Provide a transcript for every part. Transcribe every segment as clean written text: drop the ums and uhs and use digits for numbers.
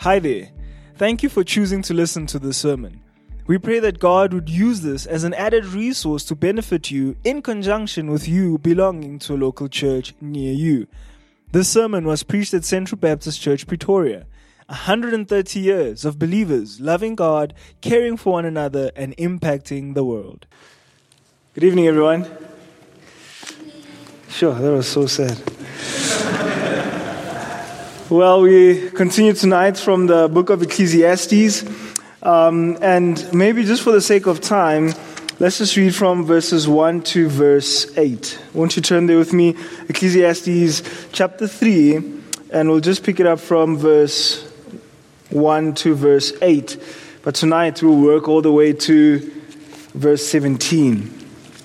Hi there. Thank you for choosing to listen to this sermon. We pray that God would use this as an added resource to benefit you in conjunction with you belonging to a local church near you. This sermon was preached at Central Baptist Church, Pretoria. 130 years of believers loving God, caring for one another, and impacting the world. Good evening, everyone. Sure, that was so sad. Well, we continue tonight from the book of Ecclesiastes. And maybe just for the sake of time, let's just read from verses 1 to verse 8. Won't you turn there with me? Ecclesiastes chapter 3, and we'll just pick it up from verse 1 to verse 8. But tonight we'll work all the way to verse 17.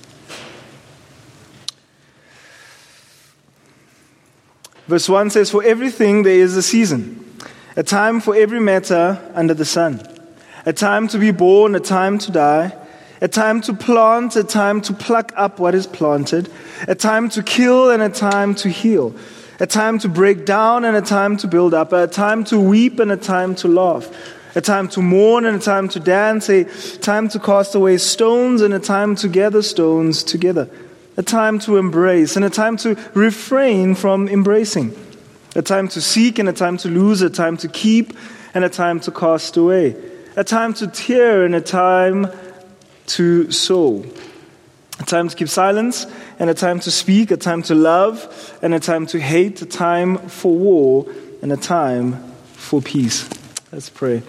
Verse 1 says, "For everything there is a season, a time for every matter under the sun. A time to be born, a time to die, a time to plant, a time to pluck up what is planted, a time to kill and a time to heal, a time to break down and a time to build up, a time to weep and a time to laugh, a time to mourn and a time to dance, a time to cast away stones and a time to gather stones together, a time to embrace and a time to refrain from embracing, a time to seek and a time to lose, a time to keep and a time to cast away, a time to tear and a time to sow, a time to keep silence and a time to speak, a time to love and a time to hate, a time for war and a time for peace." Let's pray.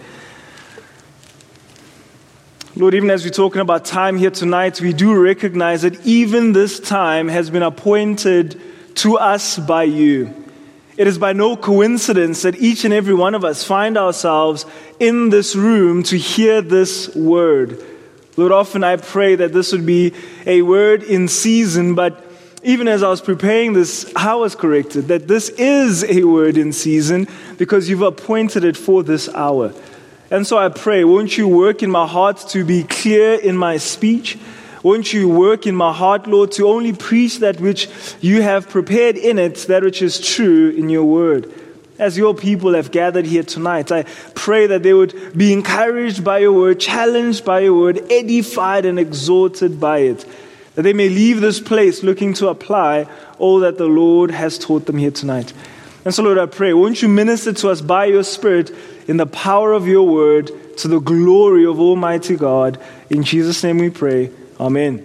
Lord, even as we're talking about time here tonight, we do recognize that even this time has been appointed to us by you. It is by no coincidence that each and every one of us find ourselves in this room to hear this word. Lord, often I pray that this would be a word in season, but even as I was preparing this, I was corrected that this is a word in season because you've appointed it for this hour. And so I pray, won't you work in my heart to be clear in my speech? Won't you work in my heart, Lord, to only preach that which you have prepared in it, that which is true in your word? As your people have gathered here tonight, I pray that they would be encouraged by your word, challenged by your word, edified and exhorted by it, that they may leave this place looking to apply all that the Lord has taught them here tonight. And so, Lord, I pray, won't you minister to us by your Spirit in the power of your word to the glory of Almighty God. In Jesus' name we pray. Amen.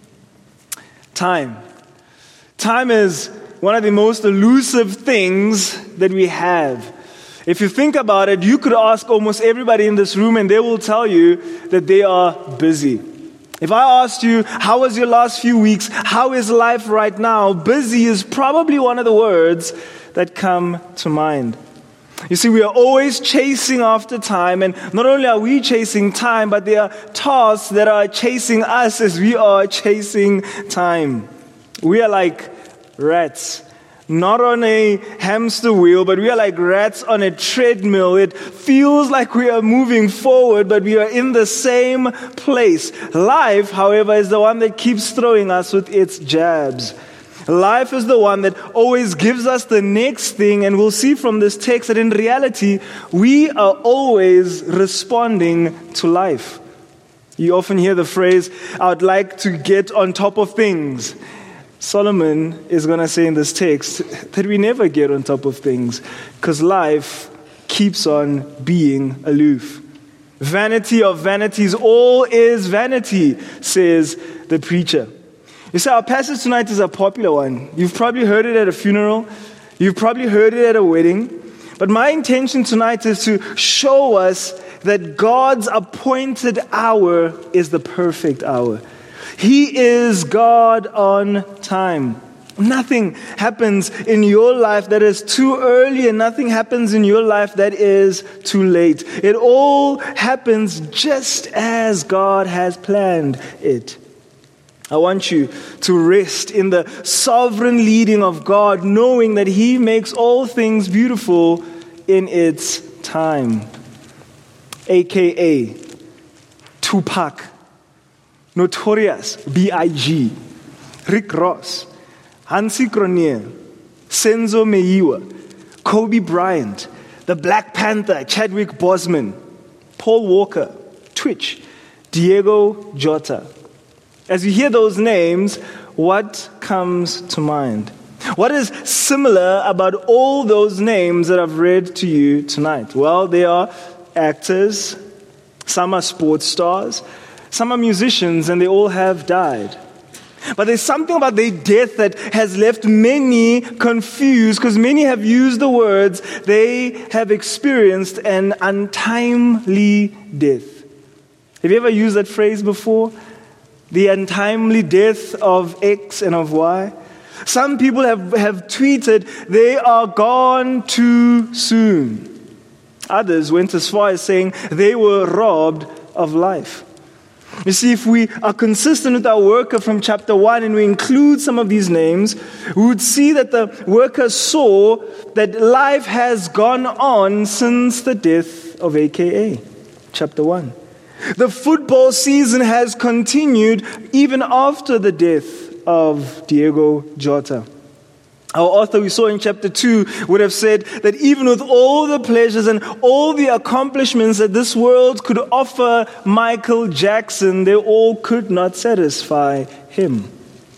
Time. Time is one of the most elusive things that we have. If you think about it, you could ask almost everybody in this room and they will tell you that they are busy. If I asked you, how was your last few weeks? How is life right now? Busy is probably one of the words that come to mind. You see, we are always chasing after time, and not only are we chasing time, but there are tasks that are chasing us as we are chasing time. We are like rats, not on a hamster wheel, but we are like rats on a treadmill. It feels like we are moving forward, but we are in the same place. Life, however, is the one that keeps throwing us with its jabs. Life is the one that always gives us the next thing, and we'll see from this text that in reality, we are always responding to life. You often hear the phrase, "I would like to get on top of things." Solomon is going to say in this text that we never get on top of things because life keeps on being aloof. Vanity of vanities, all is vanity, says the preacher. You see, our passage tonight is a popular one. You've probably heard it at a funeral. You've probably heard it at a wedding. But my intention tonight is to show us that God's appointed hour is the perfect hour. He is God on time. Nothing happens in your life that is too early, and nothing happens in your life that is too late. It all happens just as God has planned it. I want you to rest in the sovereign leading of God, knowing that He makes all things beautiful in its time. AKA Tupac, Notorious B.I.G., Rick Ross, Hansi Cronje, Senzo Meyiwa, Kobe Bryant, the Black Panther, Chadwick Boseman, Paul Walker, Twitch, Diego Jota. As you hear those names, what comes to mind? What is similar about all those names that I've read to you tonight? Well, they are actors, some are sports stars, some are musicians, and they all have died. But there's something about their death that has left many confused, because many have used the words they have experienced an untimely death. Have you ever used that phrase before? The untimely death of X and of Y. Some people have tweeted, they are gone too soon. Others went as far as saying they were robbed of life. You see, if we are consistent with our worker from chapter 1 and we include some of these names, we would see that the worker saw that life has gone on since the death of AKA, chapter 1. The football season has continued even after the death of Diego Jota. Our author we saw in chapter 2 would have said that even with all the pleasures and all the accomplishments that this world could offer Michael Jackson, they all could not satisfy him.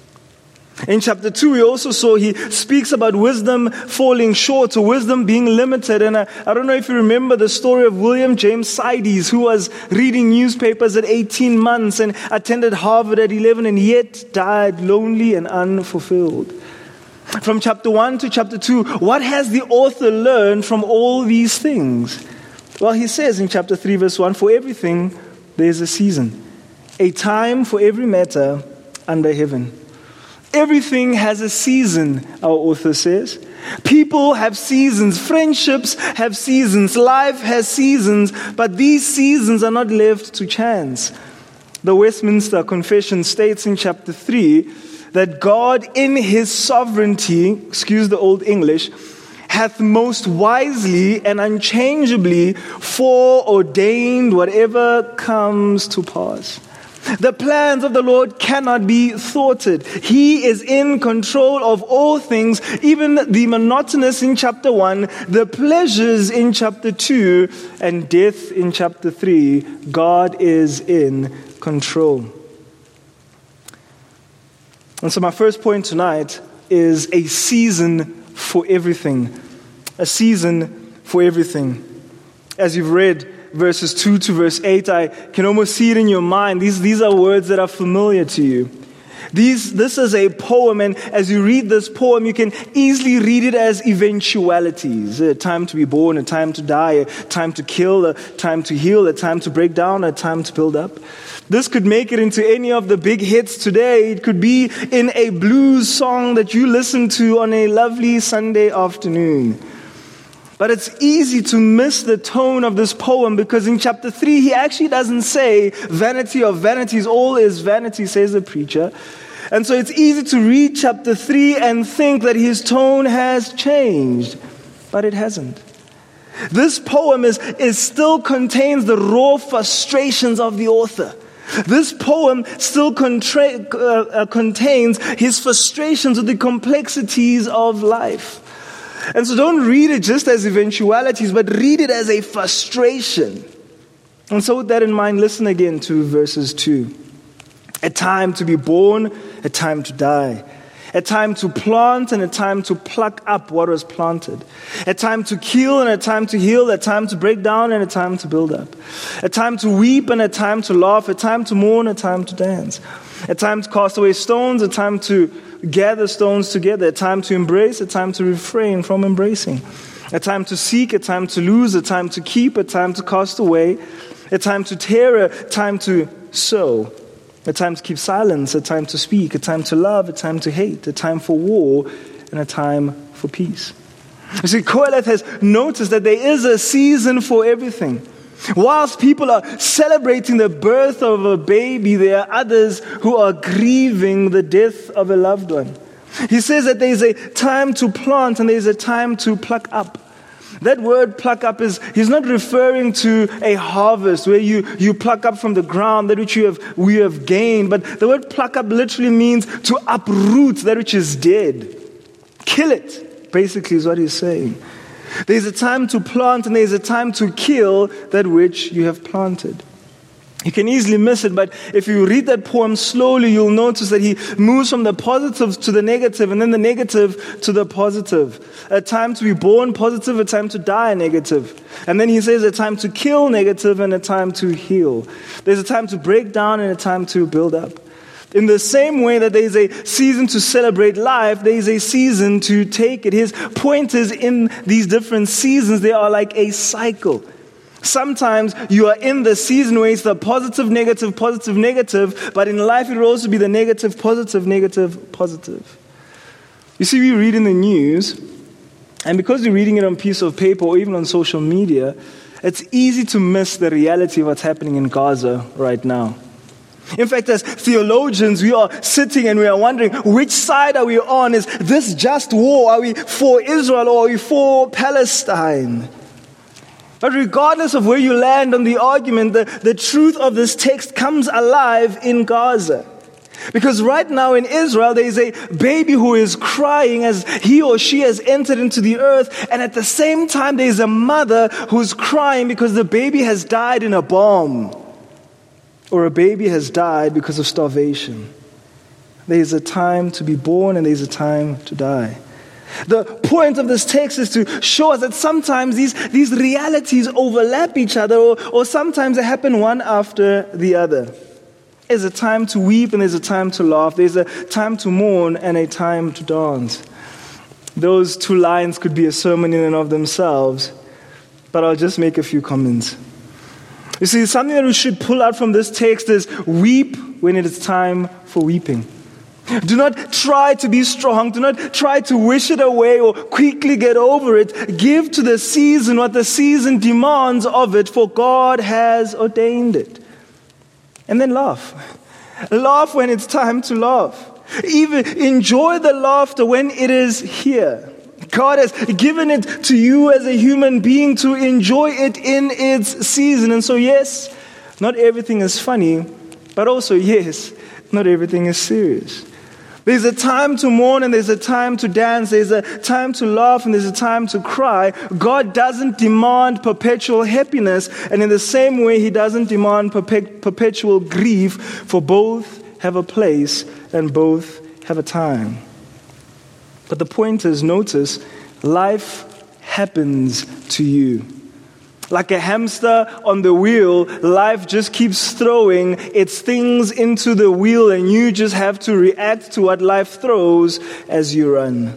In chapter 2, we also saw he speaks about wisdom falling short, or wisdom being limited. And I don't know if you remember the story of William James Sidis, who was reading newspapers at 18 months and attended Harvard at 11 and yet died lonely and unfulfilled. From chapter 1 to chapter 2, what has the author learned from all these things? Well, he says in chapter 3, verse 1, for everything there is a season, a time for every matter under heaven. Everything has a season, our author says. People have seasons, friendships have seasons, life has seasons, but these seasons are not left to chance. The Westminster Confession states in chapter 3 that God in his sovereignty, excuse the old English, hath most wisely and unchangeably foreordained whatever comes to pass. The plans of the Lord cannot be thwarted. He is in control of all things, even the monotonous in chapter 1, the pleasures in chapter 2, and death in chapter 3. God is in control. And so my first point tonight is a season for everything. A season for everything. As you've read verses 2 to verse 8, I can almost see it in your mind. These are words that are familiar to you. This is a poem, and as you read this poem, you can easily read it as eventualities. A time to be born, a time to die, a time to kill, a time to heal, a time to break down, a time to build up. This could make it into any of the big hits today. It could be in a blues song that you listen to on a lovely Sunday afternoon. But it's easy to miss the tone of this poem because in chapter 3, he actually doesn't say vanity of vanities, all is vanity, says the preacher. And so it's easy to read chapter 3 and think that his tone has changed, but it hasn't. This poem still contains the raw frustrations of the author. This poem still contains his frustrations with the complexities of life. And so don't read it just as eventualities, but read it as a frustration. And so with that in mind, listen again to verses 2. A time to be born, a time to die. A time to plant and a time to pluck up what was planted. A time to kill and a time to heal. A time to break down and a time to build up. A time to weep and a time to laugh. A time to mourn, a time to dance. A time to cast away stones, a time to gather stones together. A time to embrace, a time to refrain from embracing. A time to seek, a time to lose. A time to keep, a time to cast away. A time to tear, a time to sow. A time to keep silence, a time to speak, a time to love, a time to hate, a time for war, and a time for peace. You see, Qoheleth has noticed that there is a season for everything. Whilst people are celebrating the birth of a baby, there are others who are grieving the death of a loved one. He says that there is a time to plant and there is a time to pluck up. That word pluck up he's not referring to a harvest where you pluck up from the ground that which we have gained. But the word pluck up literally means to uproot that which is dead. Kill it, basically is what he's saying. There's a time to plant and there's a time to kill that which you have planted. You can easily miss it, but if you read that poem slowly, you'll notice that he moves from the positive to the negative and then the negative to the positive. A time to be born positive, a time to die negative. And then he says a time to kill negative and a time to heal. There's a time to break down and a time to build up. In the same way that there is a season to celebrate life, there is a season to take it. His point is, in these different seasons, they are like a cycle. Sometimes you are in the season where it's the positive, negative, but in life it will also be the negative, positive. You see, we read in the news, and because you're reading it on a piece of paper or even on social media, it's easy to miss the reality of what's happening in Gaza right now. In fact, as theologians, we are sitting and we are wondering, which side are we on? Is this just war? Are we for Israel or are we for Palestine? But regardless of where you land on the argument, the truth of this text comes alive in Gaza. Because right now in Israel, there is a baby who is crying as he or she has entered into the earth. And at the same time, there is a mother who's crying because the baby has died in a bomb. Or a baby has died because of starvation. There is a time to be born and there is a time to die. The point of this text is to show us that sometimes these realities overlap each other, or sometimes they happen one after the other. There's a time to weep and there's a time to laugh. There's a time to mourn and a time to dance. Those two lines could be a sermon in and of themselves, but I'll just make a few comments. You see, something that we should pull out from this text is weep when it is time for weeping. Do not try to be strong. Do not try to wish it away or quickly get over it. Give to the season what the season demands of it, for God has ordained it. And then laugh. Laugh when it's time to laugh. Even enjoy the laughter when it is here. God has given it to you as a human being to enjoy it in its season. And so yes, not everything is funny, but also yes, not everything is serious. There's a time to mourn and there's a time to dance. There's a time to laugh and there's a time to cry. God doesn't demand perpetual happiness, and in the same way, He doesn't demand perpetual grief, for both have a place and both have a time. But the point is, notice, life happens to you. Like a hamster on the wheel, life just keeps throwing its things into the wheel, and you just have to react to what life throws as you run.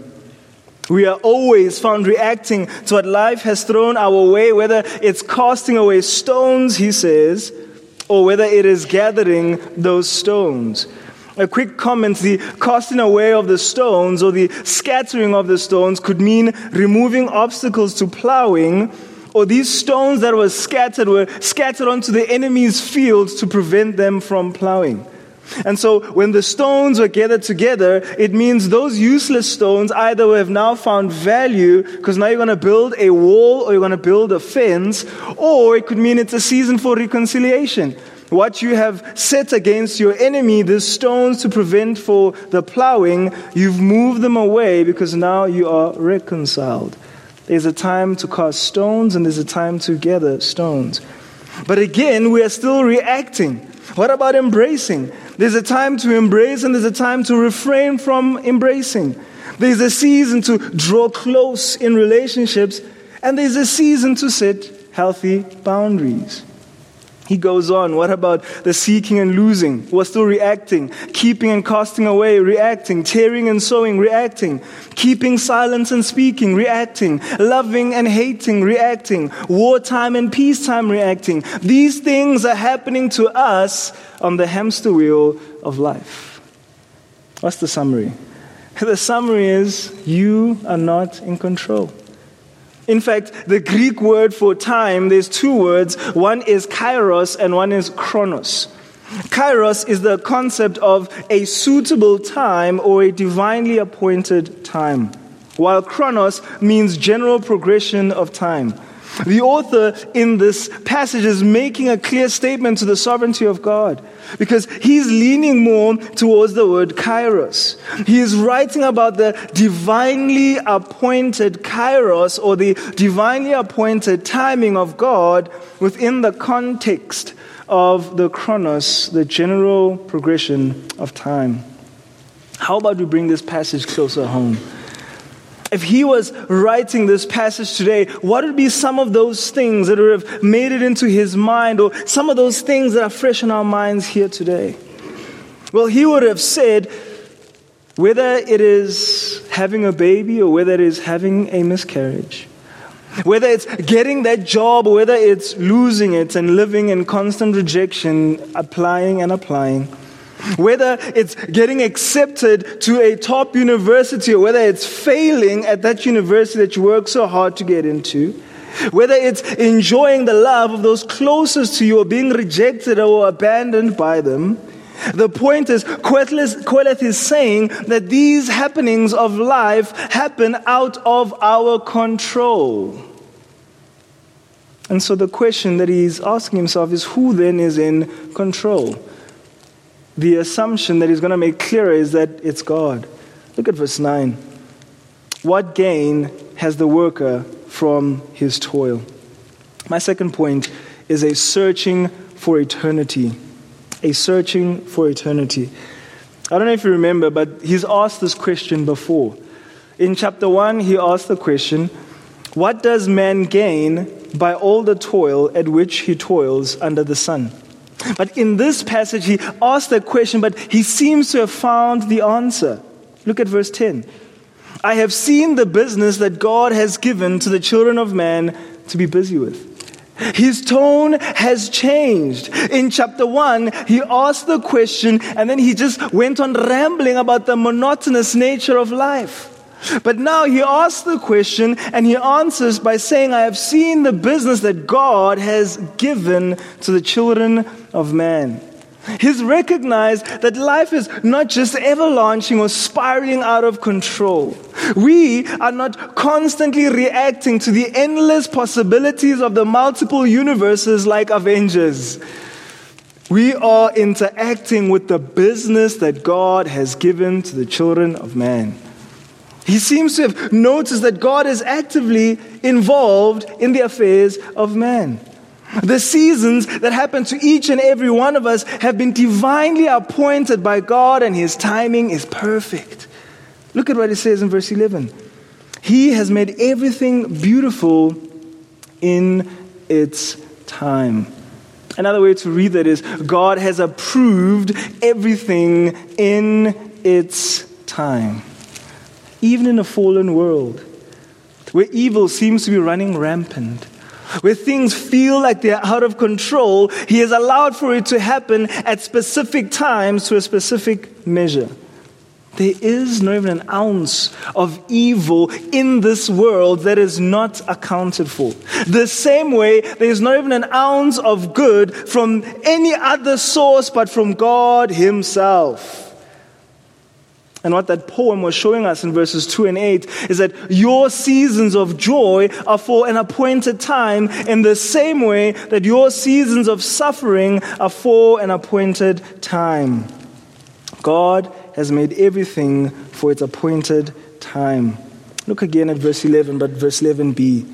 We are always found reacting to what life has thrown our way, whether it's casting away stones, he says, or whether it is gathering those stones. A quick comment, the casting away of the stones or the scattering of the stones could mean removing obstacles to plowing, or these stones that were scattered onto the enemy's fields to prevent them from plowing. And so when the stones were gathered together, it means those useless stones either have now found value, because now you're going to build a wall or you're going to build a fence, or it could mean it's a season for reconciliation. What you have set against your enemy, the stones to prevent for the plowing, you've moved them away because now you are reconciled. There's a time to cast stones and there's a time to gather stones. But again, we are still reacting. What about embracing? There's a time to embrace and there's a time to refrain from embracing. There's a season to draw close in relationships, and there's a season to set healthy boundaries. He goes on, what about the seeking and losing? We're still reacting. Keeping and casting away, reacting. Tearing and sowing, reacting. Keeping silence and speaking, reacting. Loving and hating, reacting. Wartime and peacetime, reacting. These things are happening to us on the hamster wheel of life. What's the summary? The summary is, you are not in control. In fact, the Greek word for time, there's two words. One is kairos and one is chronos. Kairos is the concept of a suitable time or a divinely appointed time, while chronos means general progression of time. The author in this passage is making a clear statement to the sovereignty of God because he's leaning more towards the word kairos. He is writing about the divinely appointed kairos, or the divinely appointed timing of God within the context of the chronos, the general progression of time. How about we bring this passage closer home? If he was writing this passage today, what would be some of those things that would have made it into his mind, or some of those things that are fresh in our minds here today? Well, he would have said, whether it is having a baby or whether it is having a miscarriage, whether it's getting that job or whether it's losing it and living in constant rejection, applying and applying, whether it's getting accepted to a top university or whether it's failing at that university that you work so hard to get into, whether it's enjoying the love of those closest to you or being rejected or abandoned by them, the point is, Qoheleth is saying that these happenings of life happen out of our control. And so the question that he's asking himself is, who then is in control? The assumption that he's going to make clearer is that it's God. Look at verse 9. What gain has the worker from his toil? My second point is a searching for eternity. A searching for eternity. I don't know if you remember, but he's asked this question before. In chapter 1, he asked the question, what does man gain by all the toil at which he toils under the sun? But in this passage, he asked that question, but he seems to have found the answer. Look at verse 10. I have seen the business that God has given to the children of man to be busy with. His tone has changed. In chapter 1, he asked the question, and then he just went on rambling about the monotonous nature of life. But now he asks the question, and he answers by saying, I have seen the business that God has given to the children of man. He's recognized that life is not just ever launching or spiraling out of control. We are not constantly reacting to the endless possibilities of the multiple universes like Avengers. We are interacting with the business that God has given to the children of man. He seems to have noticed that God is actively involved in the affairs of man. The seasons that happen to each and every one of us have been divinely appointed by God, and his timing is perfect. Look at what it says in verse 11. He has made everything beautiful in its time. Another way to read that is, God has approved everything in its time. Even in a fallen world, where evil seems to be running rampant, where things feel like they're out of control, he has allowed for it to happen at specific times to a specific measure. There is not even an ounce of evil in this world that is not accounted for. The same way, there is not even an ounce of good from any other source but from God himself. And what that poem was showing us in verses 2 and 8 is that your seasons of joy are for an appointed time in the same way that your seasons of suffering are for an appointed time. God has made everything for its appointed time. Look again at verse 11, but verse 11b.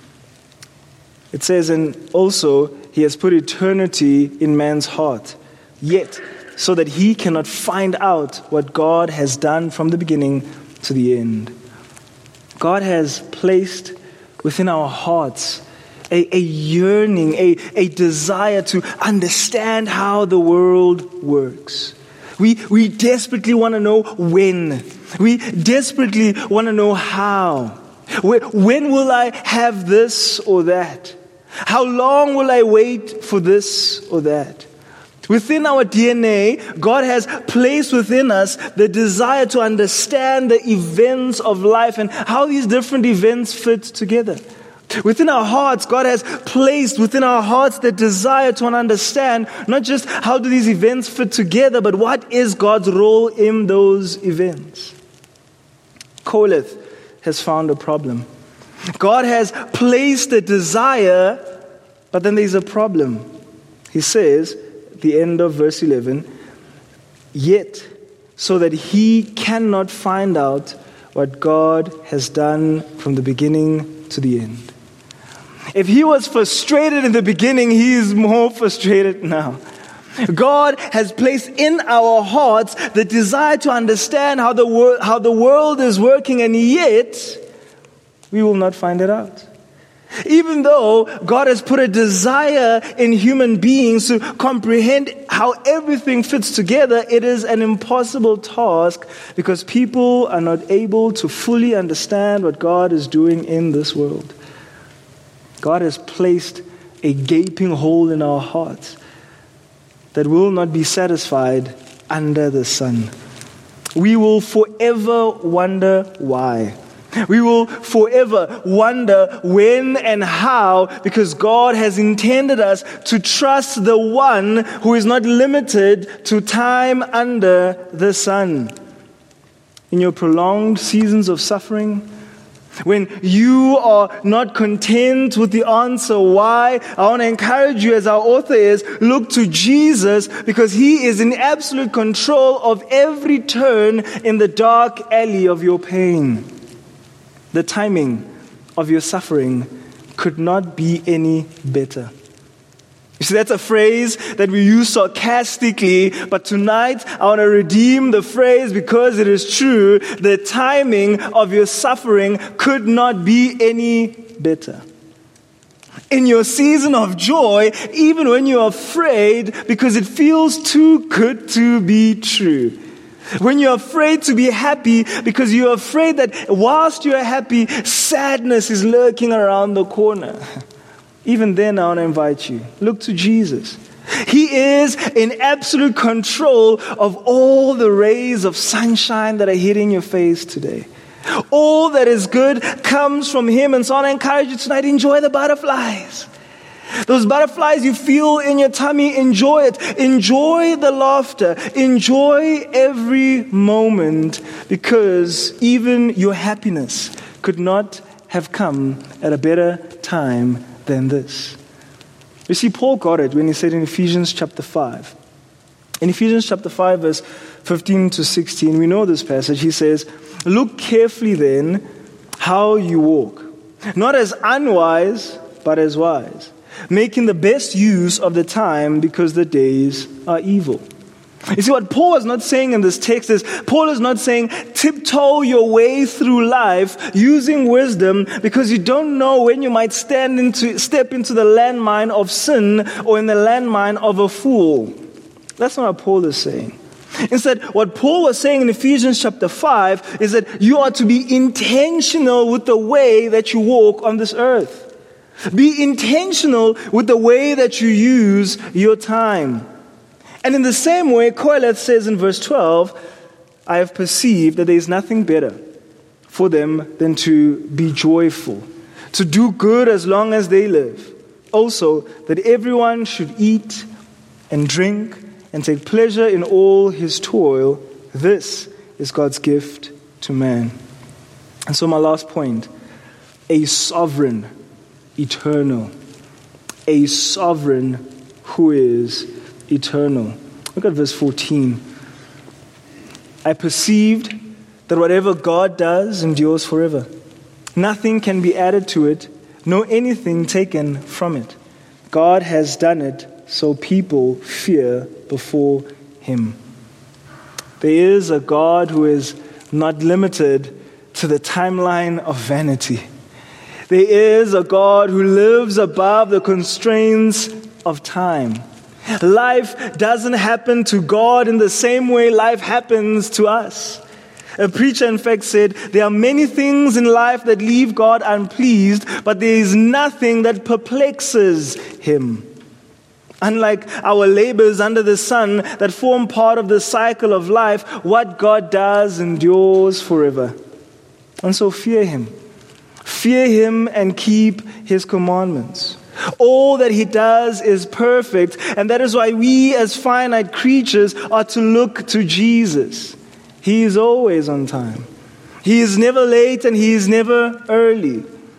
It says, and also he has put eternity in man's heart, yet so that he cannot find out what God has done from the beginning to the end. God has placed within our hearts a yearning, a desire to understand how the world works. We desperately want to know when. We desperately want to know how. When will I have this or that? How long will I wait for this or that? Within our DNA, God has placed within us the desire to understand the events of life and how these different events fit together. Within our hearts, God has placed within our hearts the desire to understand not just how do these events fit together, but what is God's role in those events. Qoheleth has found a problem. God has placed a desire, but then there's a problem. He says, at the end of verse 11, yet so that he cannot find out what God has done from the beginning to the end. If he was frustrated in the beginning, he is more frustrated now. God has placed in our hearts the desire to understand how the world is working, and yet we will not find it out. Even though God has put a desire in human beings to comprehend how everything fits together, it is an impossible task because people are not able to fully understand what God is doing in this world. God has placed a gaping hole in our hearts that will not be satisfied under the sun. We will forever wonder why. We will forever wonder when and how, because God has intended us to trust the one who is not limited to time under the sun. In your prolonged seasons of suffering, when you are not content with the answer why, I want to encourage you, as our author is, look to Jesus, because he is in absolute control of every turn in the dark alley of your pain. The timing of your suffering could not be any better. You see, that's a phrase that we use sarcastically, but tonight I want to redeem the phrase because it is true. The timing of your suffering could not be any better. In your season of joy, even when you're afraid because it feels too good to be true. When you're afraid to be happy because you're afraid that whilst you're happy, sadness is lurking around the corner. Even then, I want to invite you, look to Jesus. He is in absolute control of all the rays of sunshine that are hitting your face today. All that is good comes from him. And so I want to encourage you tonight, enjoy the butterflies. Those butterflies you feel in your tummy, enjoy it. Enjoy the laughter. Enjoy every moment, because even your happiness could not have come at a better time than this. You see, Paul got it when he said in Ephesians chapter 5. In Ephesians chapter 5, verse 15 to 16, we know this passage. He says, look carefully then how you walk, not as unwise, but as wise, making the best use of the time because the days are evil. You see, what Paul is not saying in this text is, Paul is not saying tiptoe your way through life using wisdom because you don't know when you might step into the landmine of sin or in the landmine of a fool. That's not what Paul is saying. Instead, what Paul was saying in Ephesians chapter 5 is that you are to be intentional with the way that you walk on this earth. Be intentional with the way that you use your time. And in the same way, Koheleth says in verse 12, I have perceived that there is nothing better for them than to be joyful, to do good as long as they live. Also, that everyone should eat and drink and take pleasure in all his toil. This is God's gift to man. And so my last point, a sovereign, eternal, a sovereign who is eternal. Look at verse 14. I perceived that whatever God does endures forever. Nothing can be added to it, nor anything taken from it. God has done it, so people fear before him. There is a God who is not limited to the timeline of vanity. There is a God who lives above the constraints of time. Life doesn't happen to God in the same way life happens to us. A preacher, in fact, said, there are many things in life that leave God unpleased, but there is nothing that perplexes him. Unlike our labors under the sun that form part of the cycle of life, what God does endures forever. And so fear him. Fear him and keep his commandments. All that he does is perfect, and that is why we as finite creatures are to look to Jesus. He is always on time. He is never late and he is never early.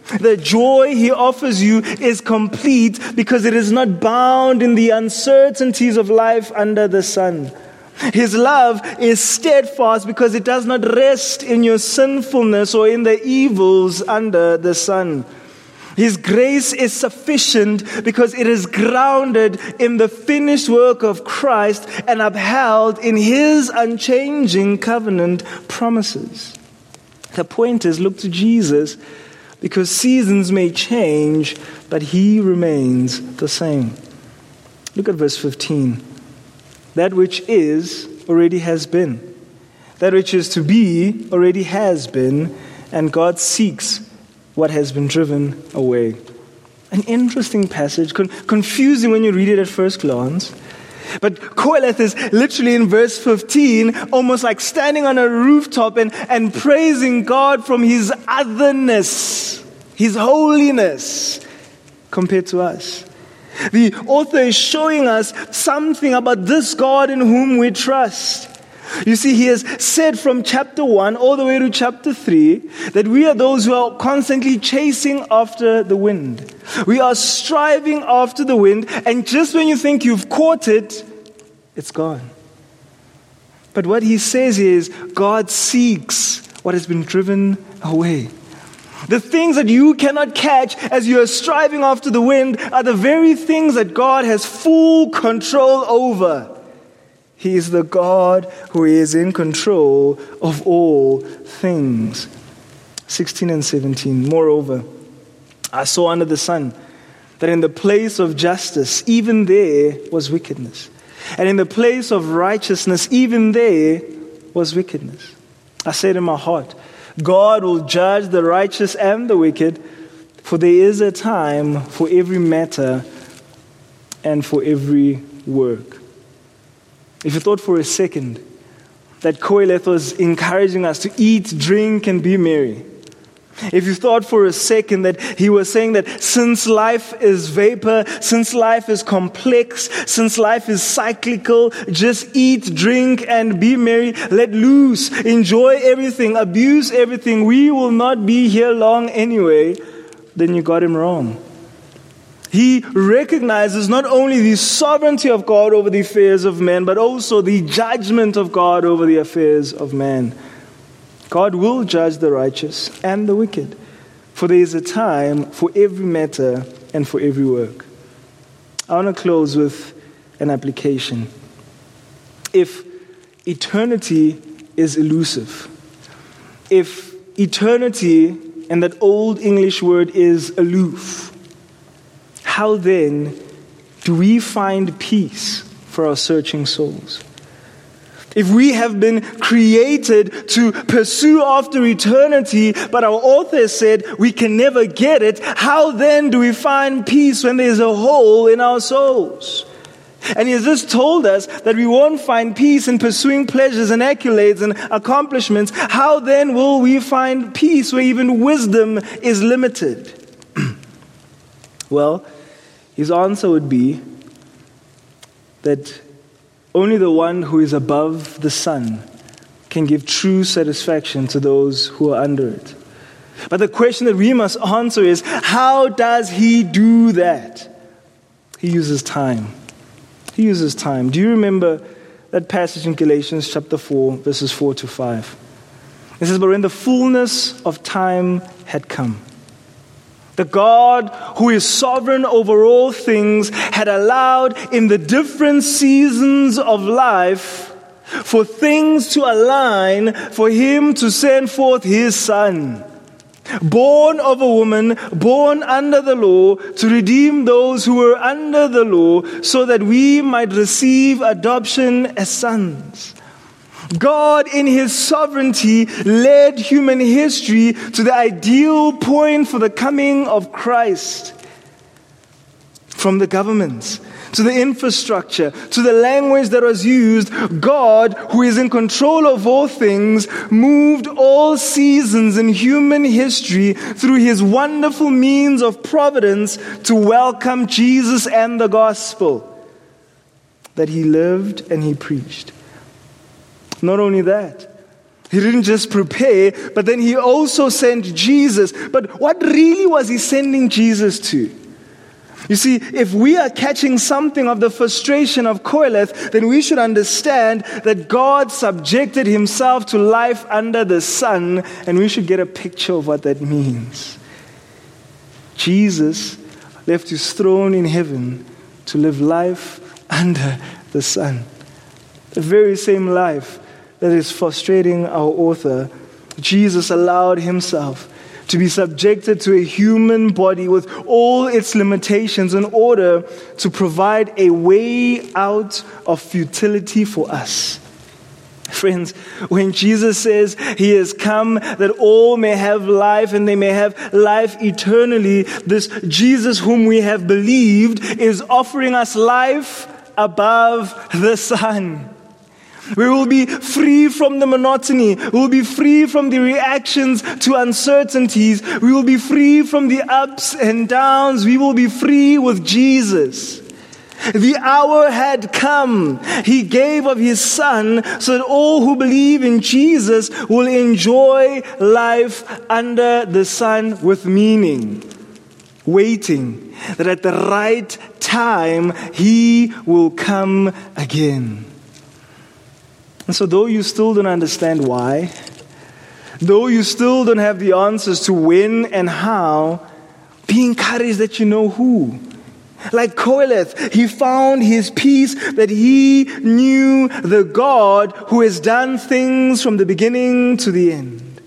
The joy he offers you is complete because it is not bound in the uncertainties of life under the sun. His love is steadfast because it does not rest in your sinfulness or in the evils under the sun. His grace is sufficient because it is grounded in the finished work of Christ and upheld in His unchanging covenant promises. The point is, look to Jesus because seasons may change, but He remains the same. Look at verse 15. That which is already has been. That which is to be already has been, and God seeks what has been driven away. An interesting passage, confusing when you read it at first glance. But Qoheleth is literally in verse 15, almost like standing on a rooftop and praising God from His otherness, His holiness, compared to us. The author is showing us something about this God in whom we trust. You see, he has said from chapter 1 all the way to chapter 3 that we are those who are constantly chasing after the wind. We are striving after the wind, and just when you think you've caught it, it's gone. But what he says is, God seeks what has been driven away. The things that you cannot catch as you are striving after the wind are the very things that God has full control over. He is the God who is in control of all things. 16 and 17. Moreover, I saw under the sun that in the place of justice, even there was wickedness. And in the place of righteousness, even there was wickedness. I said in my heart, God will judge the righteous and the wicked, for there is a time for every matter and for every work. If you thought for a second that Qoheleth was encouraging us to eat, drink, and be merry, if you thought for a second that he was saying that since life is vapor, since life is complex, since life is cyclical, just eat, drink, and be merry, let loose, enjoy everything, abuse everything, we will not be here long anyway, then you got him wrong. He recognizes not only the sovereignty of God over the affairs of man, but also the judgment of God over the affairs of man. God will judge the righteous and the wicked, for there is a time for every matter and for every work. I want to close with an application. If eternity is elusive, if eternity, and that old English word is aloof, how then do we find peace for our searching souls? If we have been created to pursue after eternity, but our author said we can never get it, how then do we find peace when there's a hole in our souls? And he has just told us that we won't find peace in pursuing pleasures and accolades and accomplishments. How then will we find peace where even wisdom is limited? Well, his answer would be that only the one who is above the sun can give true satisfaction to those who are under it. But the question that we must answer is, how does he do that? He uses time. He uses time. Do you remember that passage in Galatians chapter 4, verses 4 to 5? It says, but when the fullness of time had come, the God who is sovereign over all things had allowed in the different seasons of life for things to align for him to send forth his Son, born of a woman, born under the law, to redeem those who were under the law, so that we might receive adoption as sons. God, in his sovereignty, led human history to the ideal point for the coming of Christ. From the governments, to the infrastructure, to the language that was used, God, who is in control of all things, moved all seasons in human history through his wonderful means of providence to welcome Jesus and the gospel that he lived and he preached. Not only that, He didn't just prepare, but then he also sent Jesus. But what really was he sending Jesus to? You see, if we are catching something of the frustration of Qoheleth, then we should understand that God subjected himself to life under the sun, and we should get a picture of what that means. Jesus left his throne in heaven to live life under the sun. The very same life that is frustrating our author. Jesus allowed himself to be subjected to a human body with all its limitations in order to provide a way out of futility for us. Friends, when Jesus says he has come that all may have life and they may have life eternally, this Jesus whom we have believed is offering us life above the sun. We will be free from the monotony. We will be free from the reactions to uncertainties. We will be free from the ups and downs. We will be free with Jesus. The hour had come. He gave of his Son so that all who believe in Jesus will enjoy life under the sun with meaning, waiting that at the right time he will come again. And so though you still don't understand why, though you still don't have the answers to when and how, be encouraged that you know who. Like Qoheleth, he found his peace that he knew the God who has done things from the beginning to the end.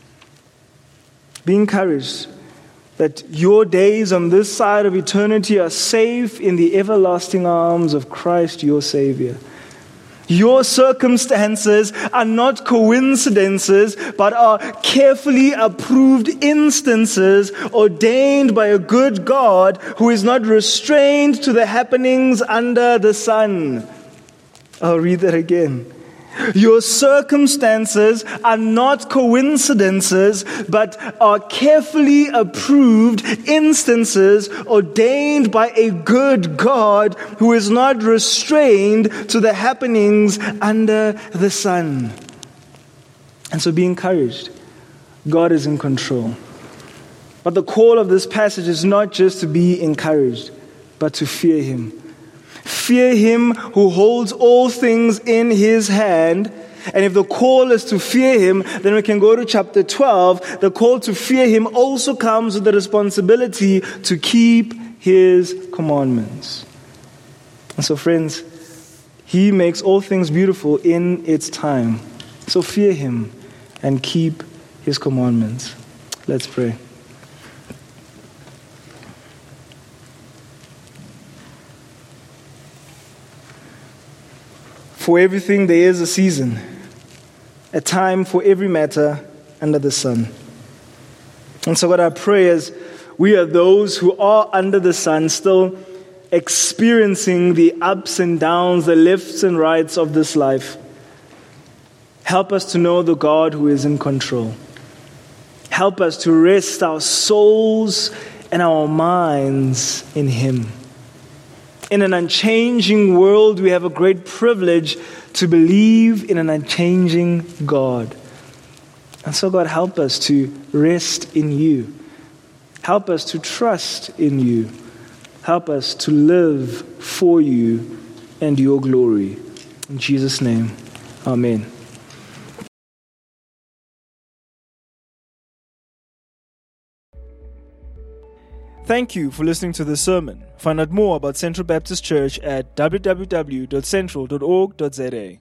Be encouraged that your days on this side of eternity are safe in the everlasting arms of Christ your Savior. Your circumstances are not coincidences, but are carefully approved instances ordained by a good God who is not restrained to the happenings under the sun. I'll read that again. Your circumstances are not coincidences, but are carefully approved instances ordained by a good God who is not restrained to the happenings under the sun. And so be encouraged. God is in control. But the call of this passage is not just to be encouraged, but to fear him. Fear him who holds all things in his hand. And if the call is to fear him, then we can go to chapter 12. The call to fear him also comes with the responsibility to keep his commandments. And so, friends, he makes all things beautiful in its time. So fear him and keep his commandments. Let's pray. For everything there is a season, a time for every matter under the sun. And so what I pray is we are those who are under the sun, still experiencing the ups and downs, the lefts and rights of this life. Help us to know the God who is in control. Help us to rest our souls and our minds in him. In an unchanging world, we have a great privilege to believe in an unchanging God. And so, God, help us to rest in you. Help us to trust in you. Help us to live for you and your glory. In Jesus' name, amen. Thank you for listening to this sermon. Find out more about Central Baptist Church at www.central.org.za.